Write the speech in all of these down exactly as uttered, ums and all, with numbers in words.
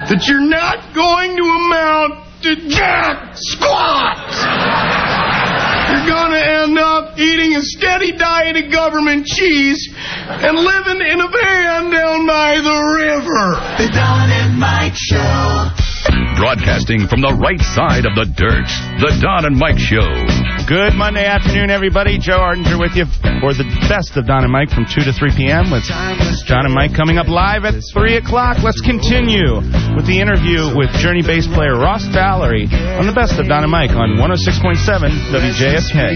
that you're not going to amount to jack squat. You're going to end up eating a steady diet of government cheese and living in a van down by the river. The Don and Mike Show. Broadcasting from the right side of the dirt, the Don and Mike Show. Good Monday afternoon, everybody. Joe Ardinger with you for the best of Don and Mike from two to three p.m. with John and Mike coming up live at three o'clock. Let's continue with the interview with Journey bass player Ross Valerie on the best of Don and Mike on one oh six point seven W J S K.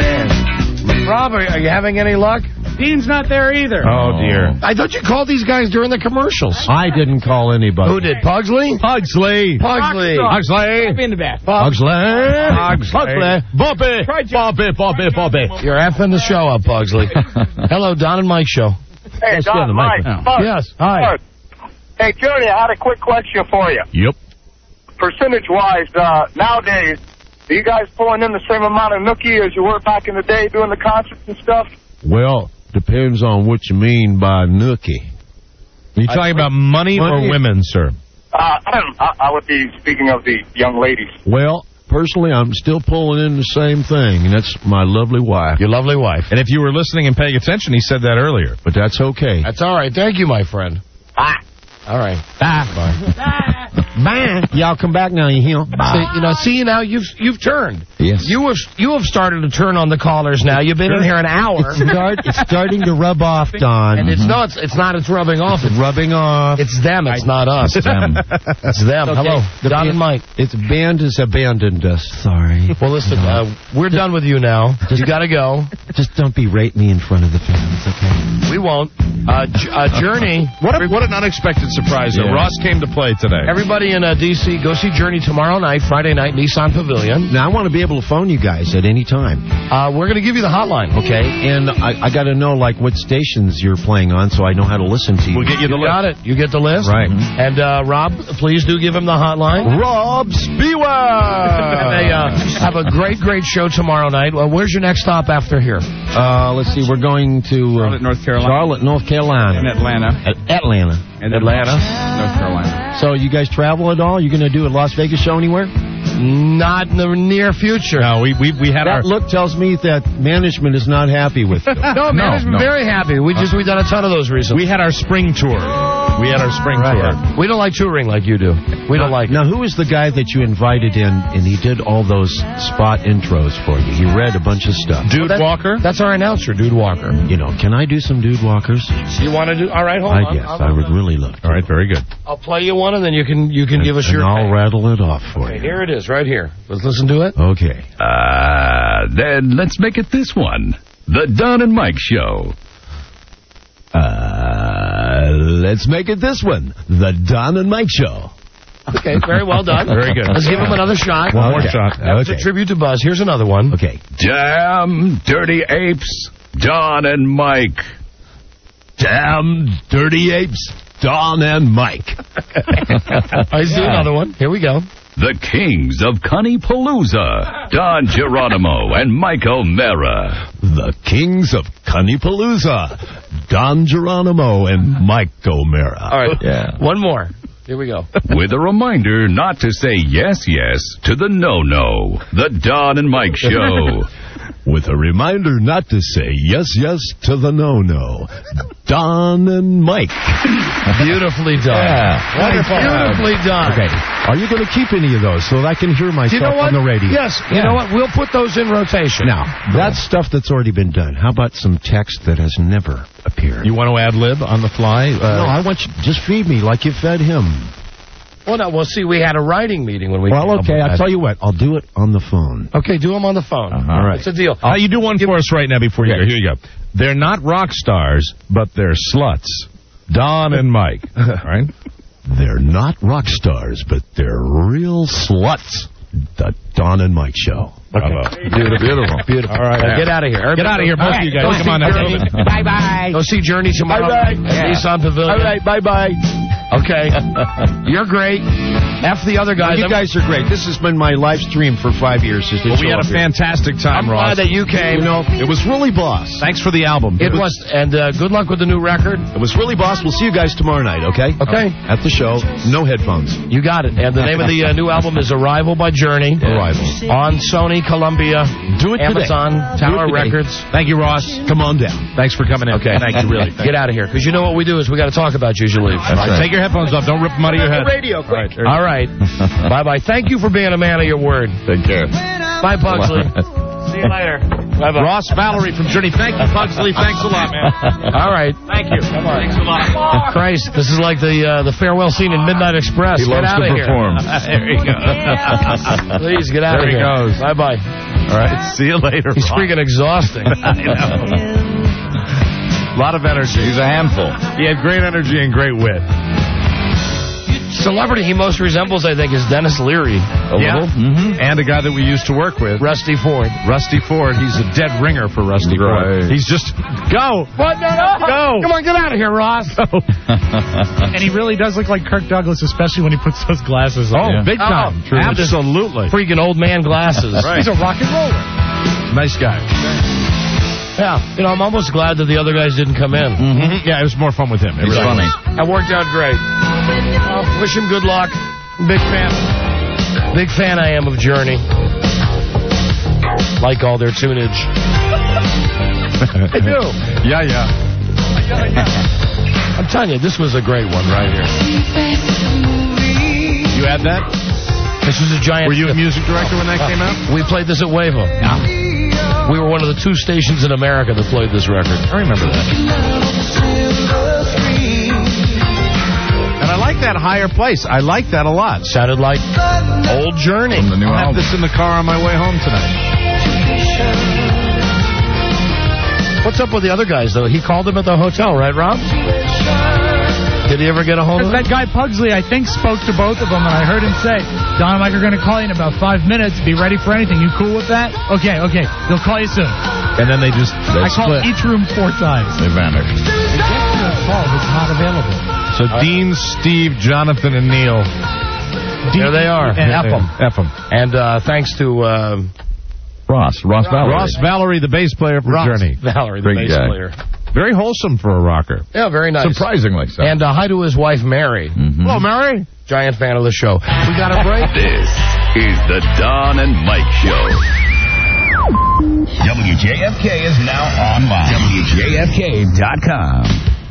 Rob, are you having any luck? Dean's not there either. Oh, dear. I thought you called these guys during the commercials. I didn't call anybody. Who did? Pugsley? Pugsley. Pugsley. Pugsley. Up in the back. Pugsley. Pugsley. Pugsley. Bobby. Bobby. Bobby. Bobby. You're effing the show up, Pugsley. Hello, Don and Mike Show. Hey, Let's Don, Mike. Mike. Yes. Hi. Hey, Journey, I had a quick question for you. Yep. Percentage-wise, uh, nowadays, are you guys pulling in the same amount of nookie as you were back in the day doing the concerts and stuff? Well, depends on what you mean by nookie. Are you talking about money, money or women, sir? Uh, I, I would be speaking of the young ladies. Well, personally, I'm still pulling in the same thing, and that's my lovely wife. Your lovely wife. And if you were listening and paying attention, he said that earlier. But that's okay. That's all right. Thank you, my friend. Ah. All right. Bye. Bye. Bye. Y'all come back now, you hear? See, you know, see now you've you've turned. Yes. You have you have started to turn on the callers now. You've been in here an hour. It's, start, it's starting to rub off, Don. And it's not. It's not. It's rubbing off. It's rubbing off. It's them. It's not us. It's them. It's them. Okay. Hello, The Don band, and Mike. Its band has abandoned us. Sorry. Well, listen, uh, we're done with you now. Just, you got to go. Just don't berate me in front of the fans, okay? We won't. Uh, uh, Journey. What, a, what an unexpected surprise. Yeah. Ross came to play today. Everybody in uh, D C, go see Journey tomorrow night, Friday night, Nissan Pavilion. Now, I want to be able to phone you guys at any time. Uh, we're going to give you the hotline. Okay, and I, I got to know, like, what stations you're playing on so I know how to listen to you. We'll get you the you list. got it. You get the list. Right. Mm-hmm. And, uh, Rob, please do give him the hotline. Rob Spiwa! And they uh, have a great, great show tomorrow night. Well, where's your next stop after here? Uh, let's see, we're going to... Uh, Charlotte, North Carolina. Charlotte, North Carolina. And Atlanta. At Atlanta. And Atlanta. North Carolina. So you guys travel at all? You going to do a Las Vegas show anywhere? Not in the near future. No, we we, we had that our... look tells me that management is not happy with you. no, management no. very happy. We just we done a ton of those recently. We had our spring tour. We had our spring right. tour. We don't like touring like you do. We don't like Now, who is the guy that you invited in, and he did all those spot intros for you? He read a bunch of stuff. Dude well, that, Walker? That's our announcer, Dude Walker. You know, can I do some Dude Walkers? You want to do... All right, hold I on. guess. I would really love to. All right, very good. I'll play you one, and then you can you can and, give us and your... I'll pay. rattle it off for okay, you. Here it is, right here. Let's listen to it. Okay. Uh, then let's make it this one. The Don and Mike Show. Uh, let's make it this one. The Don and Mike Show. Okay, very well done. Very good. Let's give him another shot. One more okay. shot. That was okay. a tribute to Buzz. Here's another one. Okay. Damn dirty apes, Don and Mike. Damn dirty apes, Don and Mike. I see another one. Here we go. The Kings of Cunnipalooza, Don Geronimo and Mike O'Mara. The Kings of Cunnipalooza, Don Geronimo and Mike O'Mara. All right. Yeah. One more. Here we go. With a reminder not to say yes, yes to the no-no. The Don and Mike Show. With a reminder not to say yes, yes to the no-no. Don and Mike. Beautifully done. Yeah. Wonderful. Beautifully done. Okay. Are you going to keep any of those so that I can hear myself you know on the radio? Yes. Yeah. You know what? We'll put those in rotation. Now, that's stuff that's already been done. How about some text that has never appeared? You want to ad-lib on the fly? Uh, no, I want you just feed me like you fed him. Well, no, well, see, we had a writing meeting when we... Well, okay, I'll tell you what. I'll do it on the phone. Okay, do them on the phone. Uh-huh. All right. It's a deal. Uh, you do one for us right now before you okay. go. Here you go. They're not rock stars, but they're sluts. Don and Mike. All right? They're not rock stars, but they're real sluts. The Don and Mike Show. Okay. Beautiful. Beautiful. Beautiful. All right. Now, get out of here. Get out of here, both of you guys. Come on now. Bye-bye. Go see Journey tomorrow. Bye-bye. At Nissan Pavilion. All right, bye-bye. Okay. You're great. F the other guys. Well, you guys are great. This has been my live stream for five years. Since well, we had a here. fantastic time, I'm Ross. glad that you came. You know, it was really boss. Thanks for the album. It was, and uh, good luck with the new record. It was really boss. We'll see you guys tomorrow night, okay? Okay. At the show. No headphones. You got it. And the name of the uh, new album is Arrival by Journey. Arrival. On Sony, Columbia, Do it Amazon, today. Tower Do it today. Records. Thank you, Ross. Come on down. Thanks for coming in. Okay. Thank you, really. Get out of here, because you know what we do is we got to talk about you as you leave. All right. Take your headphones off. Don't rip them out of your head. Radio, quick. All right. Bye-bye. Thank you for being a man of your word. Take care. Bye, Pugsley. See you later. Bye-bye. Ross Valerie from Journey. Thank you, Pugsley. Thanks a lot, man. All right. Thank you. Thanks a lot. Christ, this is like the uh, the farewell scene in Midnight Express. He get loves out to of here. perform. There he goes. Please, get out There of he here. goes. Bye-bye. All right. See you later. He's Ross. freaking exhausting. I know. A lot of energy. He's a handful. He had great energy and great wit. Celebrity he most resembles, I think, is Dennis Leary. A Yeah. little. Mm-hmm. And a guy that we used to work with. Rusty Ford. Rusty Ford. He's a dead ringer for Rusty Right. Ford. He's just, go. What? No, no. Go. Come on, get out of here, Ross. And he really does look like Kirk Douglas, especially when he puts those glasses Oh, on. Yeah. big time. Oh, true. Absolutely. Freaking old man glasses. Right. He's a rock and roller. Nice guy. Yeah. You know, I'm almost glad that the other guys didn't come in. Mm-hmm. Yeah, it was more fun with him. It He's really funny. was. That worked out great. Well, wish him good luck. Big fan. Big fan I am of Journey. Like all their tunage. I do. Yeah, yeah. I'm telling you, this was a great one right here. You had that? This was a giant... Were you a music director when that came out? We played this at Wavo. Yeah. We were one of the two stations in America that played this record. I remember that. And I like that higher place. I like that a lot. Sounded like old Journey. From the new I'll have album. this in the car on my way home tonight. What's up with the other guys, though? He called them at the hotel, right, Rob? Did he ever get a hold of That them? guy Pugsley, I think, spoke to both of them, and I heard him say, Don and Mike are going to call you in about five minutes. Be ready for anything. You cool with that? Okay, okay. They'll call you soon. And then they just I called each room four times. They vanished. They get to a call that's not available. So Dean, Steve, Jonathan, and Neil. There they are. F them. F them. And uh, thanks to uh, Ross. Ross Valerie. Ross Valerie, the bass player for Ross Journey. Valerie, the Great bass guy. player. Very wholesome for a rocker. Yeah, very nice. Surprisingly so. And uh, hi to his wife, Mary. Mhm. Hello, Mary. Giant fan of the show. We got a break? This is the Don and Mike Show. W J F K is now online. W J F K dot com.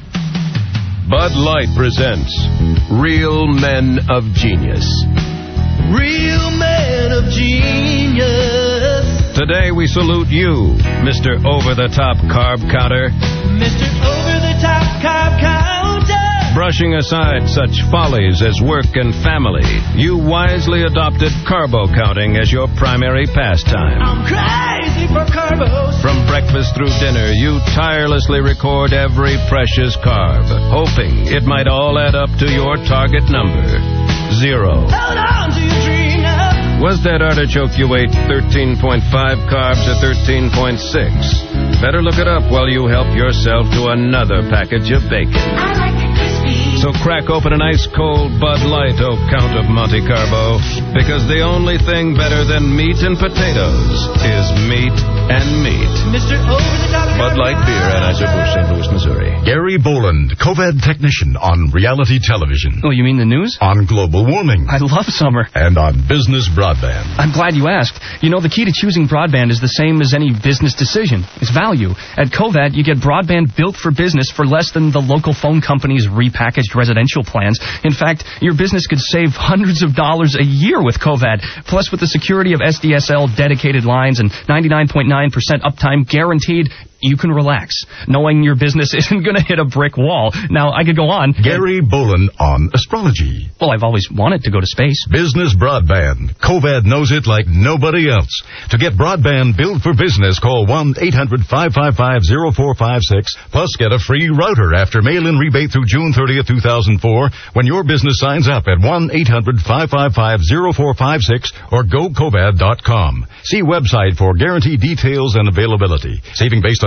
Bud Light presents Real Men of Genius. Real men of genius. Today we salute you, Mister Over-the-Top Carb Counter. Mister Over-the-Top Carb Counter. Brushing aside such follies as work and family, you wisely adopted carbo counting as your primary pastime. I'm crazy for carbos. From breakfast through dinner, you tirelessly record every precious carb, hoping it might all add up to your target number, zero. Hold on to your dream now. Was that artichoke you ate thirteen point five carbs or thirteen point six? Better look it up while you help yourself to another package of bacon. I like it crispy. So crack open an ice-cold Bud Light, oh Count of Monte Carlo, because the only thing better than meat and potatoes is meat and meat. Mister Over-the-Top Bud Light Beer, Anheuser-Busch, Saint Louis, Missouri. Gary Boland, COVID technician on reality television. Oh, you mean the news? On global warming. I love summer. And on business broadband. I'm glad you asked. You know, the key to choosing broadband is the same as any business decision. It's value. At Covad, you get broadband built for business for less than the local phone company's repackaged residential plans. In fact, your business could save hundreds of dollars a year with Covad. Plus, with the security of S D S L dedicated lines and ninety-nine point nine percent uptime guaranteed, you can relax, knowing your business isn't going to hit a brick wall. Now, I could go on. Gary Boland on astrology. Well, I've always wanted to go to space. Business broadband. Covad knows it like nobody else. To get broadband built for business, call one eight hundred five five five zero four five six. Plus, get a free router after mail-in rebate through June thirtieth, two thousand four when your business signs up at one eight hundred five five five zero four five six or go covad dot com. See website for guaranteed details and availability. Saving based on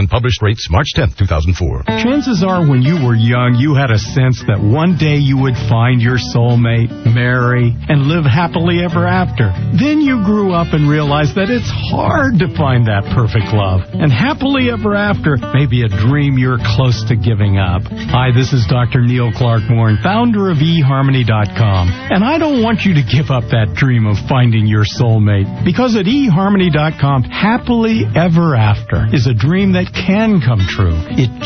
on published rates March tenth, two thousand four. Chances are when you were young, you had a sense that one day you would find your soulmate, marry, and live happily ever after. Then you grew up and realized that it's hard to find that perfect love. And happily ever after may be a dream you're close to giving up. Hi, this is Doctor Neil Clark Moore, founder of e harmony dot com. And I don't want you to give up that dream of finding your soulmate. Because at e harmony dot com, happily ever after is a dream that can come true. It